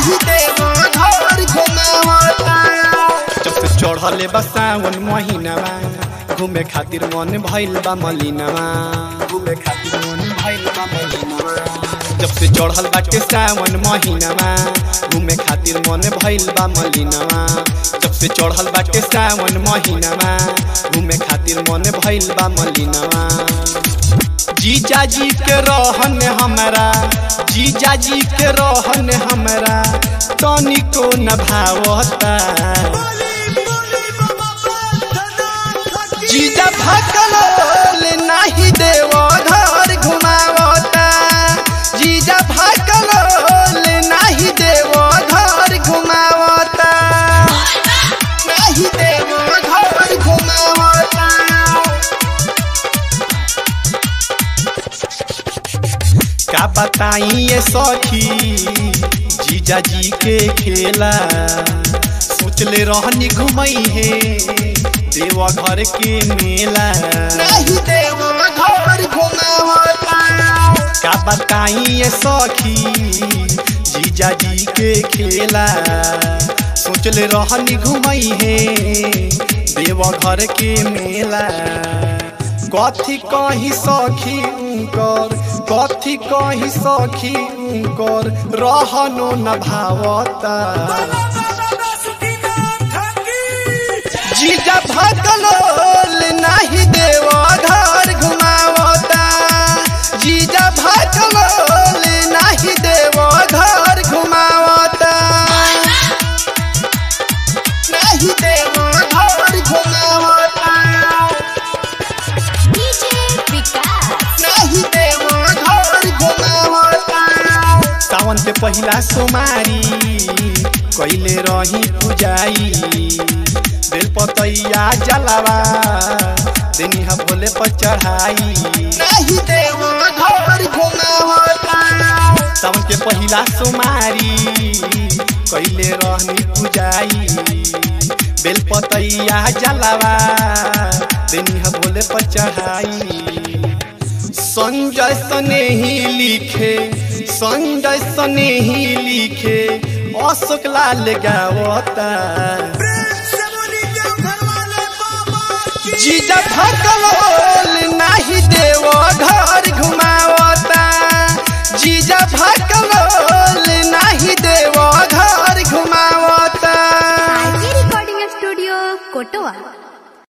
नहीं देवो घर घुमावता। जब से चढ़ले बा सावन महीनावा घूमे खातिर मन भइल बा मलिनावा। घूमे खातिर मन भइल बा मलिनावा। जब से चढ़ल बाटे सावन महीनावा घूमे खातिर मन भइल बा मलिनावा। जब से चढ़ल बाटे सावन महीनावा घूमे खातिर मन भइल बा मलिनावा। जीजा जी के रहन हमारा, जीजा जी के रहन हमारा तनिको न भावता। जीजा भागल नहीं देवो घर घुमावता। जीजा भागल नहीं देवो घर घुमावता। नहीं देवो घर घुमावता। का बताई ये सखी जीजा जी के खेला। सोचले रहनी घुमई है देवा घर के मेला। नहीं देवो घर घुमावता। का बताई ये सखी जीजा जी के खेला। सोचले रहनी घुमई है देवा घर के मेला। कथी कही सखी उनकर, कथी कही सखी उनकर रहनो न भावता। जीजा भागल नहीं देवो घर घुमावता। जीजा भागल नहीं देवो घर घुमावता। नहीं देवो घर घुमावता। नहीं देवो घर घुमावता। सावन के पहिला सोमारी कइले रही पुजाई। बेलपतैया जलावा देनिहा भोले पर चढ़ाई। नहीं देवो घर घुमावता। सावन के पहिला सोमारी कइले रहनी पुजाई। बेलपतैया जलावा देनिहा भोले पर चढ़ाई। संजय स्नेही लिखे, संजय स्नेही लिखे अशोक लाल गावता। जीजा भागल नहीं देवो घर घुमावता। जीजा भागल नहीं देवो घर घुमावता। रिकॉर्डिंग स्टूडियो कोटवा।